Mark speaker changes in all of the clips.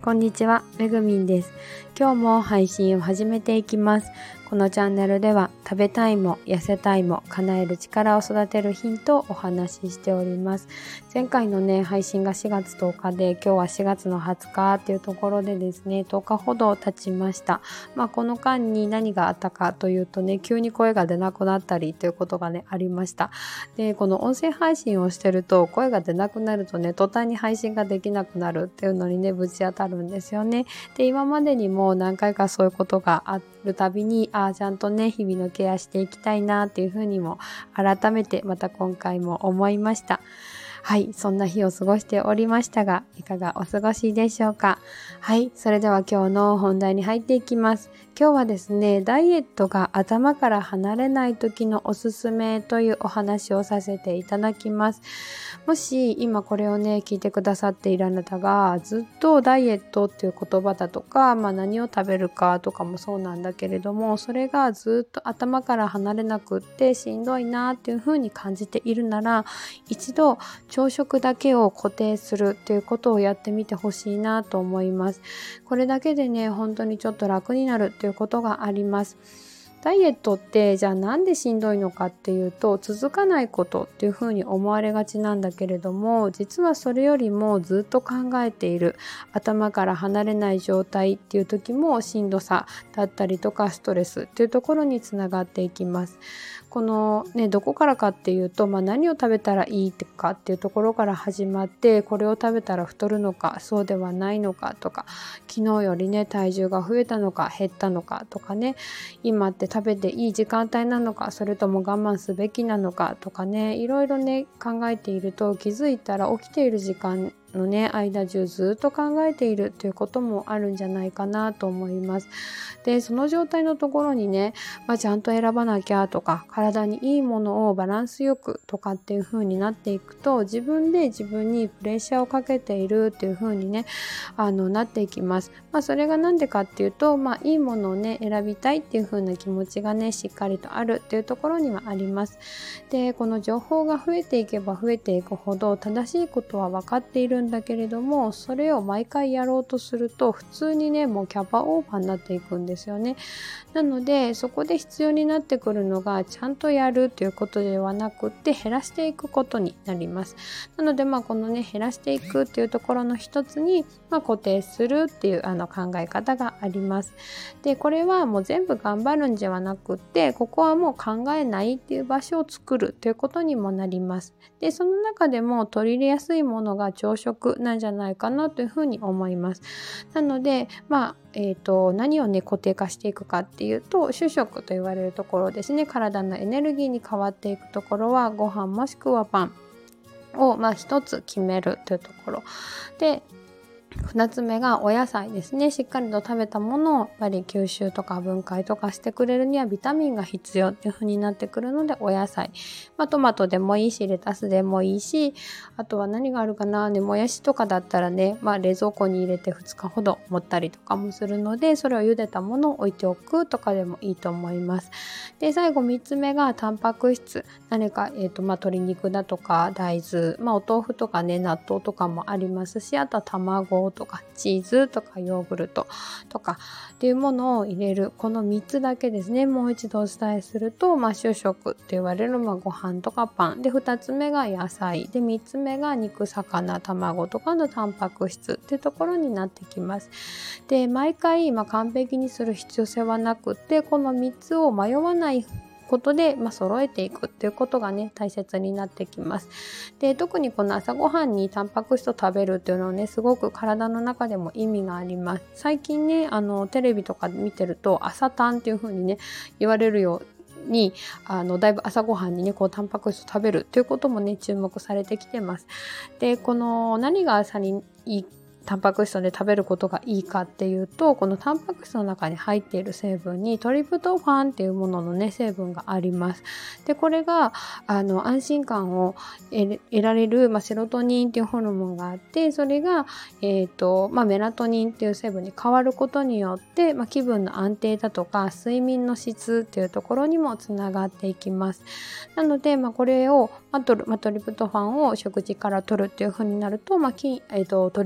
Speaker 1: こんにちは、めぐみんです。今日も配信を始めていきます。このチャンネルでは食べたいも痩せたいも叶える力を育てるヒントをお話ししております。前回のね配信が4月10日で、今日は4月の20日っていうところでですね、10日ほど経ちました。この間に何があったかというとね、急に声が出なくなったりということがねありました。で、この音声配信をしてると声が出なくなるとね、途端に配信ができなくなるっていうのにねぶち当たるんですよね。で、今までにも何回かそういうことがあるたびに、ちゃんとね日々のケアしていきたいなっていうふうにも改めてまた今回も思いました。はい、そんな日を過ごしておりましたが、いかがお過ごしでしょうか。はい、それでは今日の本題に入っていきます。今日はですね、ダイエットが頭から離れない時のおすすめというお話をさせていただきます。もし今これをね聞いてくださっているあなたが、ずっとダイエットっていう言葉だとか、何を食べるかとかもそうなんだけれども、それがずっと頭から離れなくってしんどいなっていう風に感じているなら、一度朝食だけを固定するっていうことをやってみてほしいなと思います。これだけでね本当にちょっと楽になるっていうことがあります。ダイエットってじゃあなんでしんどいのかっていうと、続かないことっていうふうに思われがちなんだけれども、実はそれよりもずっと考えている、頭から離れない状態っていう時もしんどさだったりとかストレスっていうところにつながっていきます。このね、どこからかっていうと、何を食べたらいいかっていうところから始まって、これを食べたら太るのかそうではないのかとか、昨日よりね体重が増えたのか減ったのかとかね、今って食べていい時間帯なのか、それとも我慢すべきなのかとかね、いろいろね考えていると、気づいたら起きている時間のね間中ずっと考えているということもあるんじゃないかなと思います。で、その状態のところにね、ちゃんと選ばなきゃとか、体にいいものをバランスよくとかっていう風になっていくと、自分で自分にプレッシャーをかけているっていう風にねなっていきます。それがなんでかっていうと、いいものをね選びたいっていう風な気持ちがねしっかりとあるっていうところにはあります。で、この情報が増えていけば増えていくほど正しいことは分かっているんだけれども、それを毎回やろうとすると普通にねもうキャパオーバーになっていくんですよね。なのでそこで必要になってくるのが、ちゃんとやるということではなくって減らしていくことになります。なのでこのね減らしていくっていうところの一つに、固定するっていう考え方があります。で、これはもう全部頑張るんじゃなくって、ここはもう考えないっていう場所を作るということにもなります。で、その中でも取り入れやすいものが朝食なんじゃないかなというふうに思います。なので何をね固定化していくかっていうと、主食と言われるところですね、体のエネルギーに変わっていくところは、ご飯もしくはパンを一つ決めるというところで、2つ目がお野菜ですね。しっかりと食べたものをやっぱり吸収とか分解とかしてくれるにはビタミンが必要っていう風になってくるので、お野菜、トマトでもいいしレタスでもいいし、あとは何があるかな、もやしとかだったらね、冷蔵庫に入れて2日ほど持ったりとかもするので、それを茹でたものを置いておくとかでもいいと思います。で、最後3つ目がタンパク質、何か鶏肉だとか大豆、お豆腐とかね納豆とかもありますし、あとは卵とかチーズとかヨーグルトとかっていうものを入れる、この3つだけですね。もう一度お伝えすると、主食って言われるご飯とかパンで、2つ目が野菜で、3つ目が肉魚卵とかのタンパク質っていうところになってきます。で、毎回完璧にする必要性はなくって、この3つを迷わないことで、揃えていくっていうことがね大切になってきます。で、特にこの朝ごはんにタンパク質を食べるっていうのはね、すごく体の中でも意味があります。最近ねテレビとか見てると、朝タンっていう風にね言われるように、だいぶ朝ごはんにねタンパク質を食べるっていうこともね注目されてきてます。で、この何が朝にいいタンパク質で食べることがいいかっていうと、このタンパク質の中に入っている成分にトリプトファンっていうもののね成分があります。で、これが安心感を得られる、セロトニンっていうホルモンがあって、それがメラトニンっていう成分に変わることによって、気分の安定だとか睡眠の質っていうところにもつながっていきます。なのでこれをトリプトファンを食事から取るっていう風になると、鶏肉だ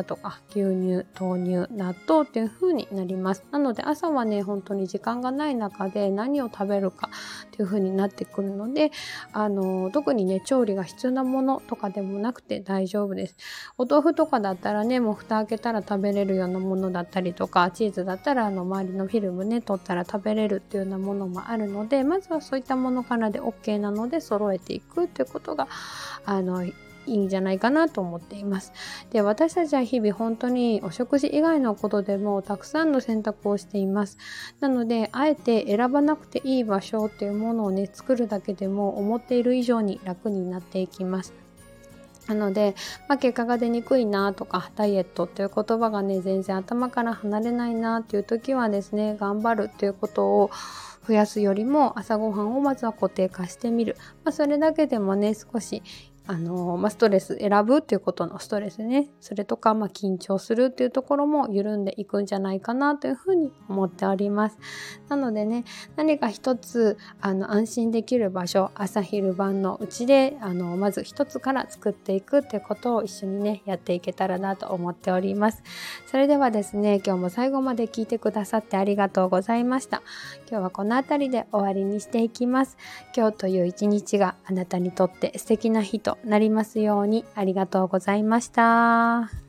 Speaker 1: とか牛乳、豆乳、納豆っていう風になります。なので朝はね、本当に時間がない中で何を食べるかっていう風になってくるので、特にね、調理が必要なものとかでもなくて大丈夫です。お豆腐とかだったらね、もう蓋開けたら食べれるようなものだったりとか、チーズだったら周りのフィルムね、取ったら食べれるっていうようなものもあるので、まずはそういったものからで OK なので揃えていくっていうことがいいんじゃないかなと思っています。で、私たちは日々本当にお食事以外のことでもたくさんの選択をしています。なので、あえて選ばなくていい場所っていうものをね、作るだけでも思っている以上に楽になっていきます。なので、結果が出にくいなとか、ダイエットっていう言葉がね、全然頭から離れないなっていう時はですね、頑張るっていうことを増やすよりも朝ごはんをまずは固定化してみる。それだけでもね、少しストレス、選ぶっていうことのストレスね、それとか緊張するっていうところも緩んでいくんじゃないかなというふうに思っております。なのでね、何か一つ安心できる場所、朝昼晩のうちでまず一つから作っていくっていうことを一緒にね、やっていけたらなと思っております。それではですね、今日も最後まで聞いてくださってありがとうございました。今日はこのあたりで終わりにしていきます。今日という一日があなたにとって素敵な日となりますように。ありがとうございました。